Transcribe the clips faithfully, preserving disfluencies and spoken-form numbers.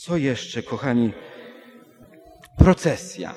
Co jeszcze, kochani? Procesja.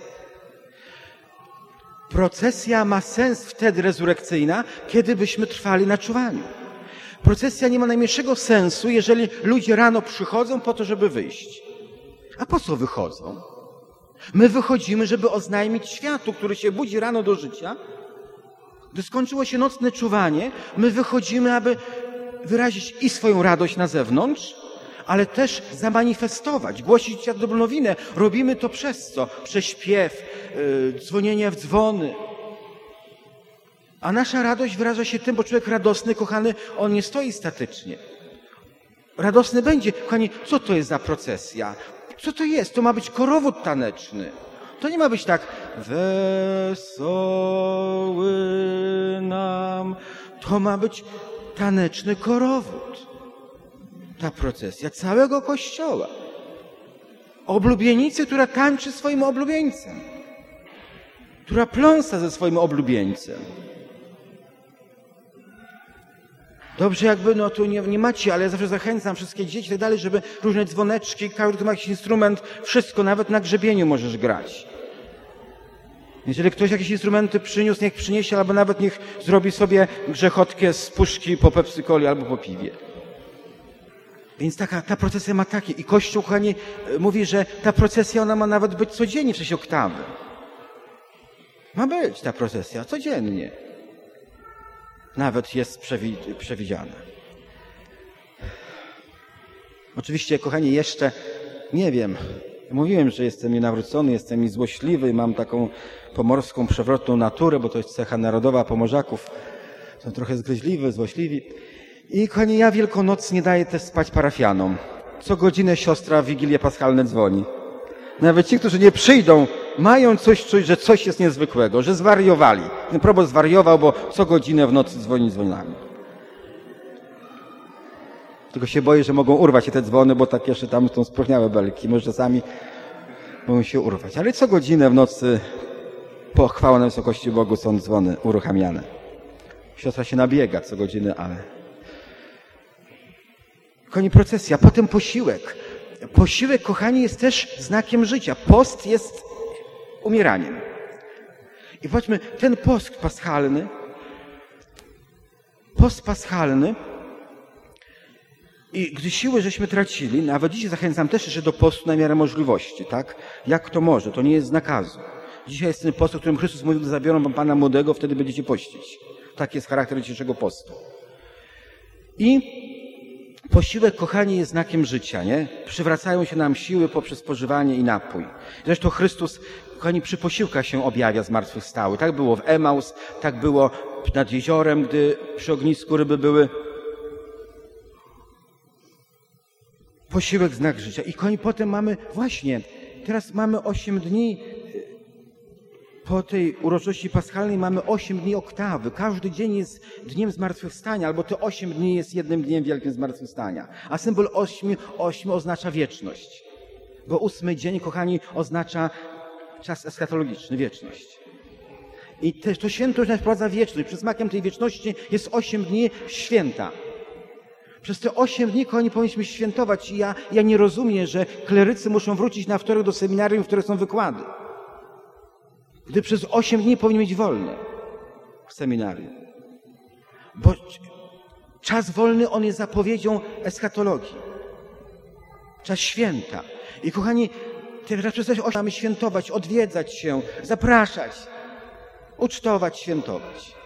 Procesja ma sens wtedy rezurekcyjna, kiedy byśmy trwali na czuwaniu. Procesja nie ma najmniejszego sensu, jeżeli ludzie rano przychodzą po to, żeby wyjść. A po co wychodzą? My wychodzimy, żeby oznajmić światu, który się budzi rano do życia. Gdy skończyło się nocne czuwanie, my wychodzimy, aby wyrazić i swoją radość na zewnątrz, ale też zamanifestować, głosić światu dobrą nowinę. Robimy to przez co? Przez śpiew, yy, dzwonienie w dzwony. A nasza radość wyraża się tym, bo człowiek radosny, kochany, on nie stoi statycznie. Radosny będzie. Kochani, co to jest za procesja? Co to jest? To ma być korowód taneczny. To nie ma być tak wesoły nam. To ma być taneczny korowód. Ta procesja całego Kościoła. Oblubienicy, która tańczy swoim oblubieńcem. Która pląsa ze swoim oblubieńcem. Dobrze jakby, no tu nie, nie macie, ale ja zawsze zachęcam wszystkie dzieci i tak dalej, żeby różne dzwoneczki, każdy ma jakiś instrument, wszystko, nawet na grzebieniu możesz grać. Jeżeli ktoś jakieś instrumenty przyniósł, niech przyniesie, albo nawet niech zrobi sobie grzechotkę z puszki po Pepsi-Coli albo po piwie. Więc taka, ta procesja ma takie. I Kościół, kochani, mówi, że ta procesja, ona ma nawet być codziennie w czasie oktawy. Ma być ta procesja codziennie. Nawet jest przewi- przewidziana. Oczywiście, kochani, jeszcze nie wiem. Mówiłem, że jestem nienawrócony, jestem i złośliwy, mam taką pomorską, przewrotną naturę, bo to jest cecha narodowa Pomorzaków. Są trochę zgryźliwi, złośliwi. I, kochani, ja Wielkonoc nie daję też spać parafianom. Co godzinę siostra w Wigilię Paschalne dzwoni. Nawet ci, którzy nie przyjdą, mają coś czuć, że coś jest niezwykłego, że zwariowali. Ten proboszcz zwariował, bo co godzinę w nocy dzwoni dzwonami. Tylko się boję, że mogą urwać się te dzwony, bo tak jeszcze tam są spróchniałe belki. Może czasami mogą się urwać. Ale co godzinę w nocy po chwałę na wysokości Bogu są dzwony uruchamiane. Siostra się nabiega co godzinę, ale... Koniec procesja, potem posiłek. Posiłek, kochani, jest też znakiem życia. Post jest umieraniem. I powiedzmy, ten post paschalny, post paschalny, i gdy siły żeśmy tracili, nawet dzisiaj zachęcam też jeszcze do postu na miarę możliwości, tak? Jak kto może, to nie jest z nakazu. Dzisiaj jest ten post, o którym Chrystus mówił, gdy zabiorą wam Pana młodego, wtedy będziecie pościć. Taki jest charakter dzisiejszego postu. I posiłek, kochani, jest znakiem życia, nie? Przywracają się nam siły poprzez spożywanie i napój. Zresztą Chrystus, kochani, przy posiłkach się objawia zmartwychwstały. Tak było w Emaus, tak było nad jeziorem, gdy przy ognisku ryby były. Posiłek, znak życia. I kochani, potem mamy, właśnie, teraz mamy osiem dni, po tej uroczystości paschalnej mamy osiem dni oktawy. Każdy dzień jest dniem zmartwychwstania, albo te osiem dni jest jednym dniem wielkim zmartwychwstania. A symbol ośmiu, ośmiu oznacza wieczność. Bo ósmy dzień, kochani, oznacza czas eschatologiczny, wieczność. I też to święto już nas wprowadza wieczność. Przed smakiem tej wieczności jest osiem dni święta. Przez te osiem dni, kochani, powinniśmy świętować. I ja, ja nie rozumiem, że klerycy muszą wrócić na wtorek do seminarium, w których są wykłady. Gdy przez osiem dni powinni mieć wolne w seminarium. Bo czas wolny, on jest zapowiedzią eschatologii. Czas święta. I kochani, teraz przez osiem mamy świętować, odwiedzać się, zapraszać, ucztować, świętować.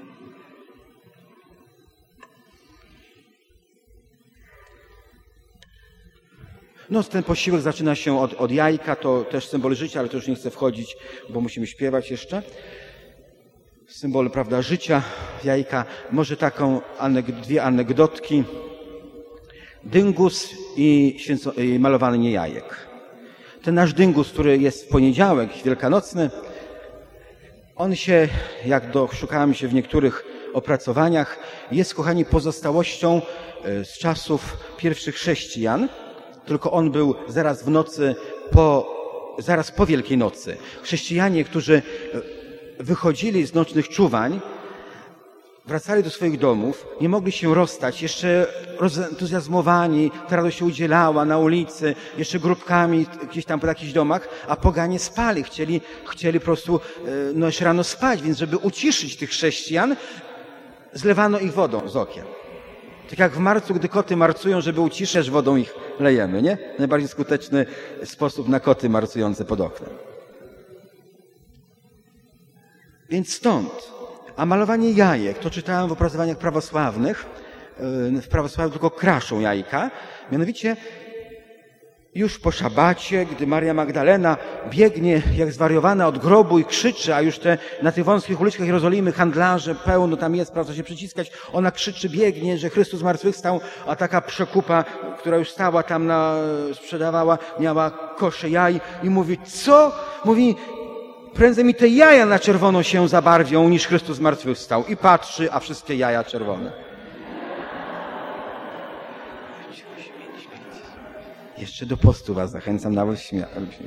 No, ten posiłek zaczyna się od, od jajka, to też symbol życia, ale to już nie chcę wchodzić, bo musimy śpiewać jeszcze. Symbol, prawda, życia, jajka. Może taką, aneg- dwie anegdotki. Dyngus i, święco- i malowany niejajek. Ten nasz dyngus, który jest w poniedziałek, wielkanocny, on się, jak doszukałem się w niektórych opracowaniach, jest, kochani, pozostałością z czasów pierwszych chrześcijan. Tylko on był zaraz w nocy, po, zaraz po Wielkiej Nocy. Chrześcijanie, którzy wychodzili z nocnych czuwań, wracali do swoich domów, nie mogli się rozstać, jeszcze rozentuzjazmowani, ta radość się udzielała na ulicy, jeszcze grupkami gdzieś tam po jakichś domach, a poganie spali, chcieli, chcieli po prostu no, jeszcze rano spać, więc żeby uciszyć tych chrześcijan, zlewano ich wodą z okien. Tak jak w marcu, gdy koty marcują, żeby uciszać, wodą ich lejemy, nie? Najbardziej skuteczny sposób na koty marcujące pod oknem. Więc stąd. A malowanie jajek, to czytałem w opracowaniach prawosławnych, w prawosławiu tylko kraszą jajka, mianowicie już po szabacie, gdy Maria Magdalena biegnie jak zwariowana od grobu i krzyczy, a już te na tych wąskich uliczkach Jerozolimy handlarze pełno tam jest, prawda, się przyciskać, ona krzyczy, biegnie, że Chrystus zmartwychwstał, a taka przekupa, która już stała tam na, sprzedawała, miała kosze jaj i mówi, co? Mówi, prędzej mi te jaja na czerwono się zabarwią, niż Chrystus zmartwychwstał. I patrzy, a wszystkie jaja czerwone. Jeszcze do postu was zachęcam, nawet śmiałem się.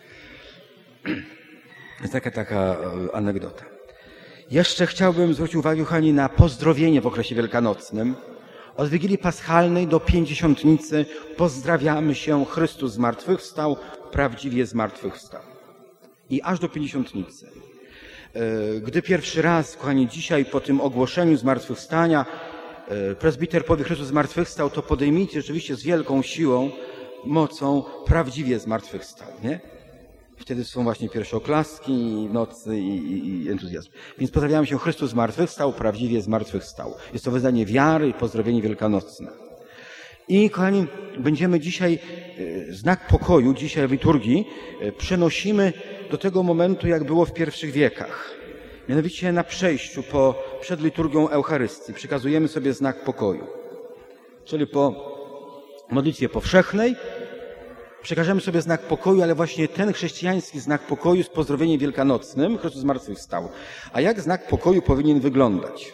Jest taka, taka anegdota. Jeszcze chciałbym zwrócić uwagę, kochani, na pozdrowienie w okresie wielkanocnym. Od Wigilii Paschalnej do Pięćdziesiątnicy pozdrawiamy się, Chrystus zmartwychwstał, prawdziwie zmartwychwstał. I aż do Pięćdziesiątnicy. Gdy pierwszy raz, kochani, dzisiaj po tym ogłoszeniu zmartwychwstania prezbiter powie, Chrystus zmartwychwstał, to podejmijcie rzeczywiście z wielką siłą, mocą, prawdziwie zmartwychwstał, nie? Wtedy są właśnie pierwsze oklaski, nocy i, i, i entuzjazm. Więc pozdrawiamy się, Chrystus zmartwychwstał, prawdziwie zmartwychwstał. Jest to wyznanie wiary i pozdrowienie wielkanocne. I, kochani, będziemy dzisiaj znak pokoju, dzisiaj w liturgii przenosimy do tego momentu, jak było w pierwszych wiekach. Mianowicie na przejściu po, przed liturgią Eucharystii przekazujemy sobie znak pokoju. Czyli po modlitwie powszechnej przekażemy sobie znak pokoju, ale właśnie ten chrześcijański znak pokoju z pozdrowieniem wielkanocnym, Chrystus zmartwychwstał. A jak znak pokoju powinien wyglądać?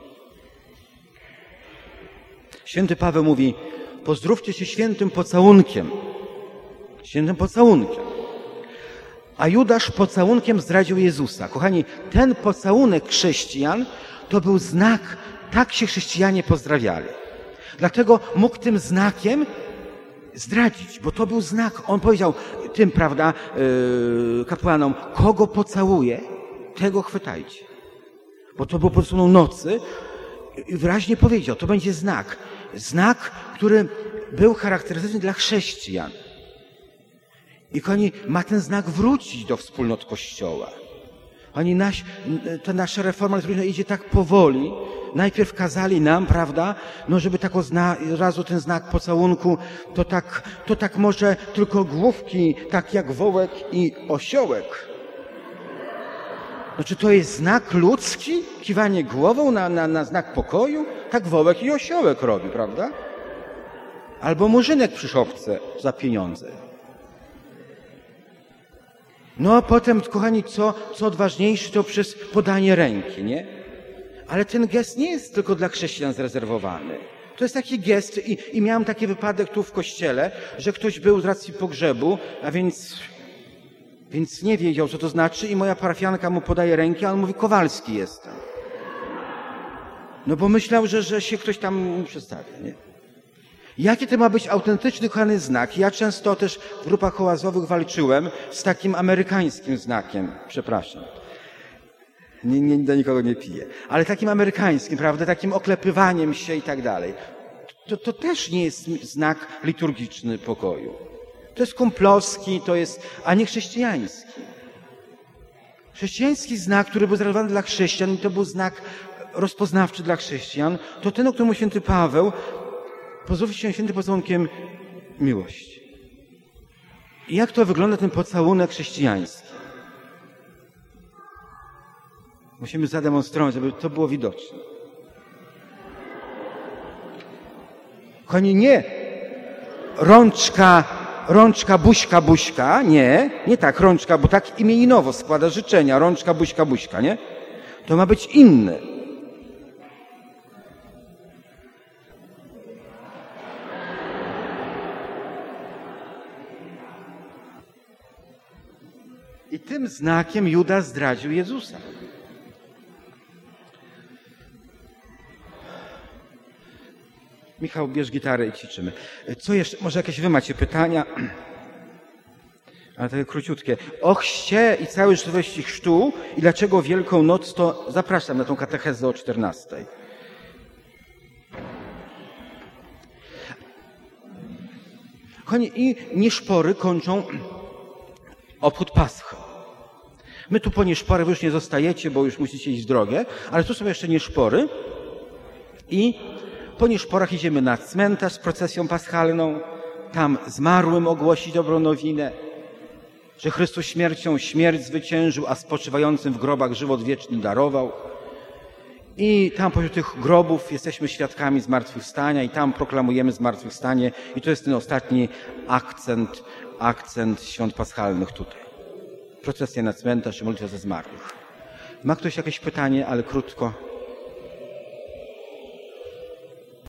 Święty Paweł mówi, pozdrówcie się świętym pocałunkiem. Świętym pocałunkiem. A Judasz pocałunkiem zdradził Jezusa. Kochani, ten pocałunek chrześcijan to był znak, tak się chrześcijanie pozdrawiali. Dlatego mógł tym znakiem zdradzić, bo to był znak. On powiedział tym, prawda, yy, kapłanom, kogo pocałuje, tego chwytajcie. Bo to był pocałunek nocy i wyraźnie powiedział, to będzie znak. Znak, który był charakterystyczny dla chrześcijan. I kochani, ma ten znak wrócić do wspólnot Kościoła. Oni nasz, ta nasza reforma liturgiczna idzie tak powoli. Najpierw kazali nam, prawda, no żeby tak od razu ten znak pocałunku, to tak, to tak może tylko główki, tak jak wołek i osiołek. Znaczy to jest znak ludzki? Kiwanie głową na, na, na znak pokoju? Tak wołek i osiołek robi, prawda? Albo murzynek przy szopce za pieniądze. No a potem, kochani, co, co odważniejsze, to przez podanie ręki, nie? Ale ten gest nie jest tylko dla chrześcijan zarezerwowany. To jest taki gest i, i miałem taki wypadek tu w kościele, że ktoś był z racji pogrzebu, a więc, więc nie wiedział, co to znaczy i moja parafianka mu podaje rękę, a on mówi, Kowalski jestem. No bo myślał, że, że się ktoś tam mu przedstawia, nie? Jaki to ma być autentyczny, kochany znak? Ja często też w grupach oazowych walczyłem z takim amerykańskim znakiem. Przepraszam. Nie, nie, do nikogo nie piję. Ale takim amerykańskim, prawda? Takim oklepywaniem się i tak dalej. To, to też nie jest znak liturgiczny pokoju. To jest komplowski, to jest, a nie chrześcijański. Chrześcijański znak, który był zarezerwowany dla chrześcijan i to był znak rozpoznawczy dla chrześcijan, to ten, o którym mówił święty Paweł, pozdrówcie się świętym pocałunkiem miłości. I jak to wygląda ten pocałunek chrześcijański? Musimy zademonstrować, żeby to było widoczne. Kochani, nie rączka, rączka, buźka, buźka, nie, nie tak, rączka, bo tak imieninowo składa życzenia, rączka, buźka, buźka, nie? To ma być inne. I tym znakiem Juda zdradził Jezusa. Michał, bierz gitarę i ćwiczymy. Co jeszcze? Może jakieś wy macie pytania? Ale takie króciutkie. O chrzcie i całej żywności chrztu i dlaczego Wielką Noc, to zapraszam na tą katechezę o czternastej. I nieszpory kończą obchód Paschy. My tu po nieszpory wy już nie zostajecie, bo już musicie iść w drogę, ale tu są jeszcze nieszpory i po nieszporach idziemy na cmentarz z procesją paschalną, tam zmarłym ogłosić dobrą nowinę, że Chrystus śmiercią śmierć zwyciężył, a spoczywającym w grobach żywot wieczny darował. I tam pośród tych grobów jesteśmy świadkami zmartwychwstania i tam proklamujemy zmartwychwstanie i to jest ten ostatni akcent, akcent świąt paschalnych tutaj. Procesja na cmentarz i modlitwa za zmarłych. Ma ktoś jakieś pytanie, ale krótko?